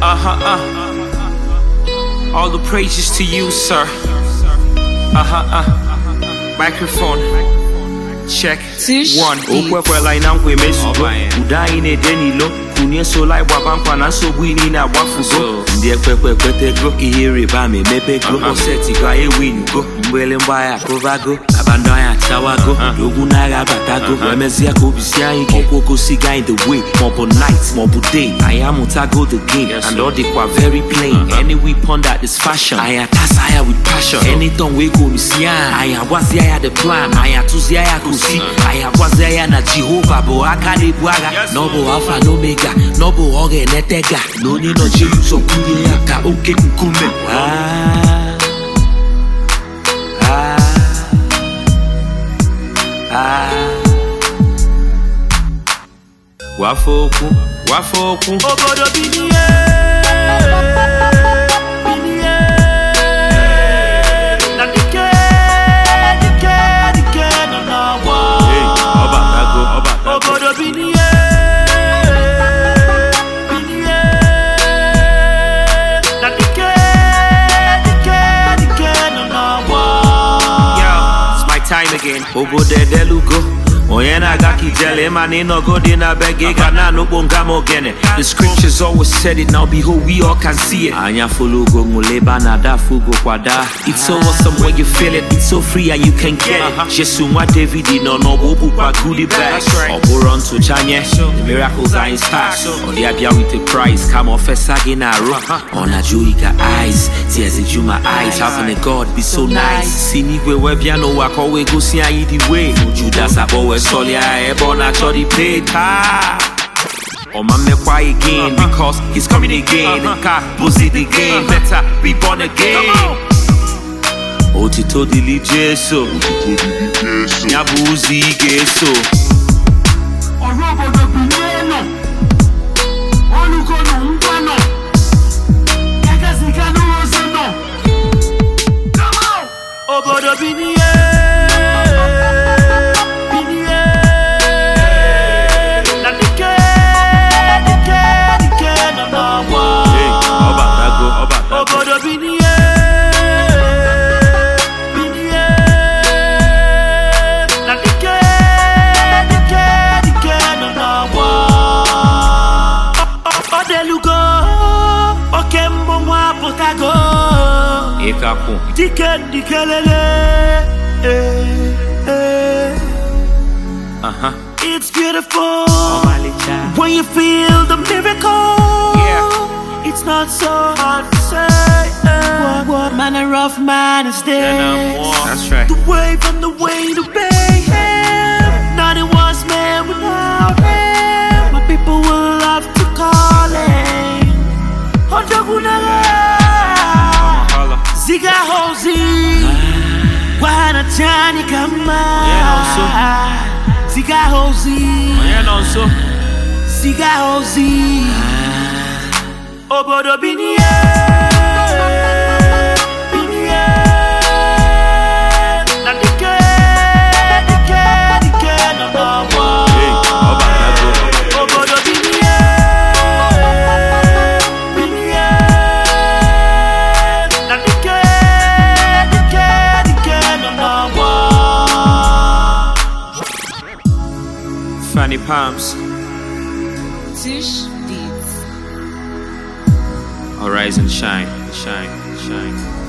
All the praises to you, sir. Microphone. Check. One. Okwe like na nkwe mesu. Uda ine deni lo. Kunye so like wabankwa na so wini na wafugo. Ndiye kwete go. Ihiri ba me mepe go. Oseti kwa e win go. Mbele mbaya kovago. Abandaya chawago. Dogu na batago. Wemezi ya kubisi ya inke. Okoko siga in the way. Mobo night, mobo day. I am utago the game. And all the kwa very plain. Any weapon that is fashion. I atasaya with passion. Anything we go misia. I awazi ya the plan. I atuzi ya kusi. I awazi ya na Jehovah. Bo akane buaga. Nobo alpha no mega. Nobo oge netega. No ni no je so kuye ya ka oke kukume. Wafoku. Obodo biniye. Na dike no na wa. Hey, Obatago. Obodo biniye. Na dike no na wa. Yo, it's my time again. Obodo delugo. Oyena gaki jele mani no go dina bege kana no bonga mogene. The scriptures always said it, now behold we all can see it. Anya fulugo nguleba na da fugo kwada. It's so awesome when you feel it, it's so free and you can get it. Jesu mwa David no bobu kwa goodie bags. Oboron to chanye, the miracles are in stacks. Odiabia with the price, come off a saginaro. On a Juika eyes, tears in Juma eyes. Having a God be so nice. See me where webiano wak always go see I the way. Judas abo Solia ebona chodi peta. Oh my me quiet again because he's coming again. Ka pussy the game, better be born again. Otito dili Jesu, nyabuzi geso. Obodo biniye. Oluko no mpano. Ekazika no ozono. Come on. Obodo biniye. Obodo biniye. Na dike no na wa. Odelugo. Okembo mwa potago. Ekaku. Dike lele. It's beautiful when you feel the miracle. It's not so hard to say. What manner of man is this? That's right. The wave and the way to pay him. Nothing was made without him. My people will love to call him. Ziga Hozi. Wana chani kama. Ziga Hozi. Ziga Hozi. Obodo biniye. Na dike no na wa. Obodo biniye. Na dike no na wa. Fanny Palms. Tish Beats. Arise and shine.